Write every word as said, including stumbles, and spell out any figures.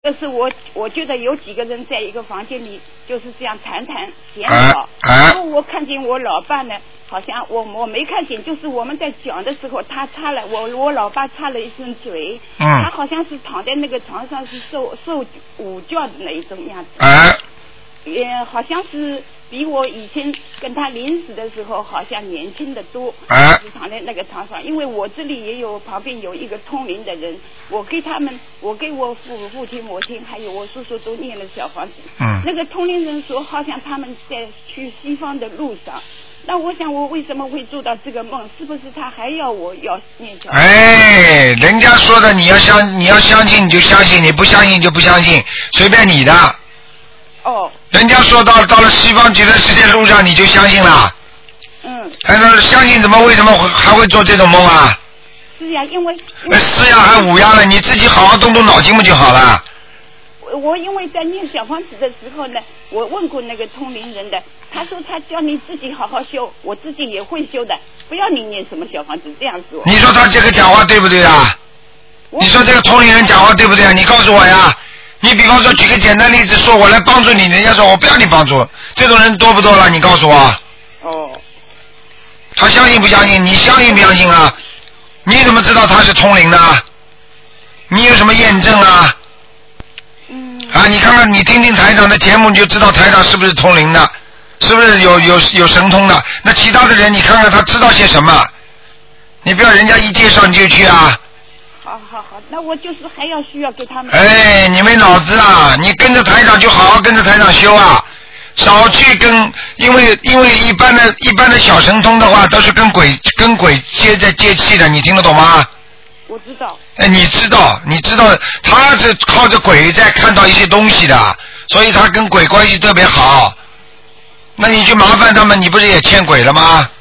但是我我觉得有几个人在一个房间里就是这样谈谈闲啊聊， 啊然后我看见我老爸呢，好像我我没看见，就是我们在讲的时候，他插了我我老爸插了一声嘴， 嗯他好像是躺在那个床上是受受午觉的那一种样子， 哎也好像是比我以前跟他临死的时候好像年轻的多， 哎是躺在那个床上，因为我这里也有旁边有一个通灵的人，我给他们，我给我父父亲、母亲还有我叔叔都念了小房子。 嗯那个通灵人说，好像他们在去西方的路上。那我想，我为什么会做到这个梦？是不是他还要我要念小房子？ 哎，人家说的你要相你要相信你就相信，你不相信就不相信，随便你的。 哦。 人家说到到了西方极乐世界路上你就相信了。 嗯。 还说相信怎么为什么会还会做这种梦啊？ 是呀，因为。 那是呀，还五呀了，你自己好好动动脑筋不就好了？ 我我因为在念小房子的时候呢，我问过那个通灵人的，他说他叫你自己好好修，我自己也会修的，不要你念什么小房子这样说。 你说他这个讲话对不对啊？你说这个通灵人讲话对不对啊？你告诉我呀。你比方说举个简单例子，说我来帮助你，人家说我不要你帮助，这种人多不多了？你告诉我。 哦。 他相信不相信？你相信不相信啊？你怎么知道他是通灵的？你有什么验证啊？ 嗯。 啊，你看看，你听听台长的节目，你就知道台长是不是通灵的，是不是有有有神通的？那其他的人，你看看他知道些什么？你不要人家一介绍你就去啊。 好好好，那我就是还要需要给他们。 哎，你没脑子啊！你跟着台长就好好跟着台长修啊，少去跟，因为因为一般的一般的小神通的话，都是跟鬼跟鬼接在接气的，你听得懂吗？ 我知道。 哎，你知道，你知道，他是靠着鬼在看到一些东西的，所以他跟鬼关系特别好。那你去麻烦他们，你不是也欠鬼了吗？